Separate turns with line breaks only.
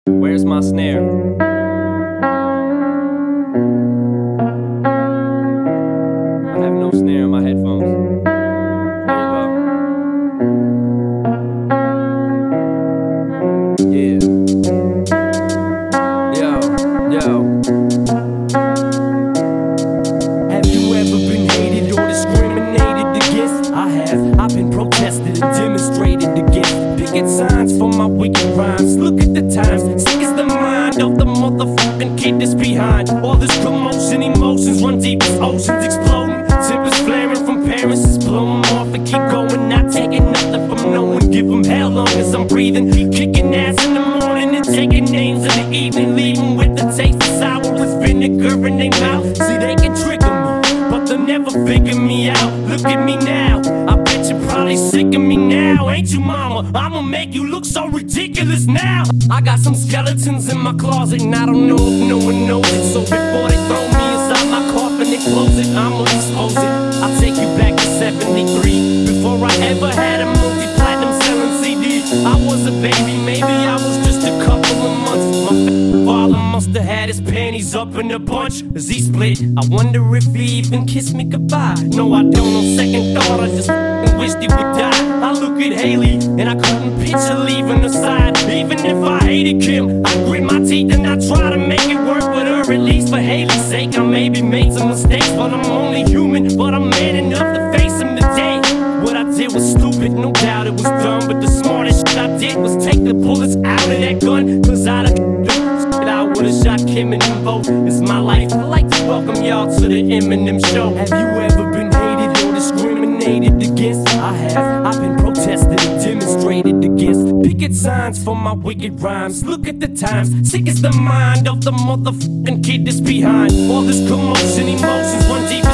Where's my snare? I have no snare in my headphones. There you go. Yeah. Yo. Have you ever been hated or discriminated against? I have. I've been protested and demonstrated against. Picket signs for my wicked rhymes. Look at the times. Sick is the mind of the motherfucking kid that's behind. All this commotion, emotions run deep as oceans exploding. Tempers flaring from parents is blowing off and keep going. Not taking nothing from no one. Give them hell long as I'm breathing. Keep kicking ass in the morning and taking names in the evening. Leaving with the taste of sour with vinegar in their mouth. See, they can trigger me, but they'll never figure me out. Look at me now, I bet you're probably sick of me now. Ain't you, mama? I'ma make you look so ridiculous now. I got some skeletons in my closet and I don't know if no one knows it. So before they throw me inside my coffin and close it, I'ma expose it. I'll take you back to 73, before I ever had a multi-platinum selling CD. I was a baby, maybe I was just a couple of months. My father must have had his panties up in a bunch as he split. I wonder if he even kissed me goodbye. No, I don't. On second thought, I just wished he would die. I look at Haley and I couldn't picture leaving her side. Even if I hated Kim, I grit my teeth and I try to make it work with her. At least for Haley's sake, I maybe made some mistakes, but I'm only human. But I'm man enough to face him today. What I did was stupid, no doubt it was dumb, but the smartest shit I did was take the bullets out of that gun. Cause I would've shot Kim and them both. It's my life. I'd like to welcome y'all to the Eminem Show. Have you ever been hated or discriminated against? I have. I've been protested and demonstrated against. Picket signs for my wicked rhymes. Look at the times. Sick is the mind of the motherfucking kid that's behind. All this commotion, emotions run deep